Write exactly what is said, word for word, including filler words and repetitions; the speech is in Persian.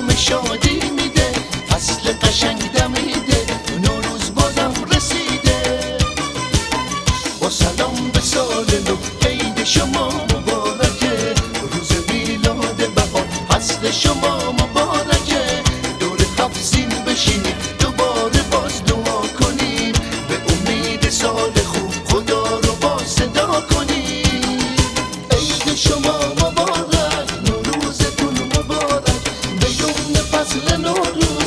پیام شادی میده، فصل قشنگ دمیده، نوروز بازم رسیده. با سلام به سال نو، عید شما مبارکه، روز میلاد بهار فصل شما مبارکه. دور هفت سین بشینیم دوباره باز دعا کنیم، به امید سال خوب خدا رو با صدا کنیم. عید شما مبارک، نوروزتون مبارک، به یمن فصل نوروز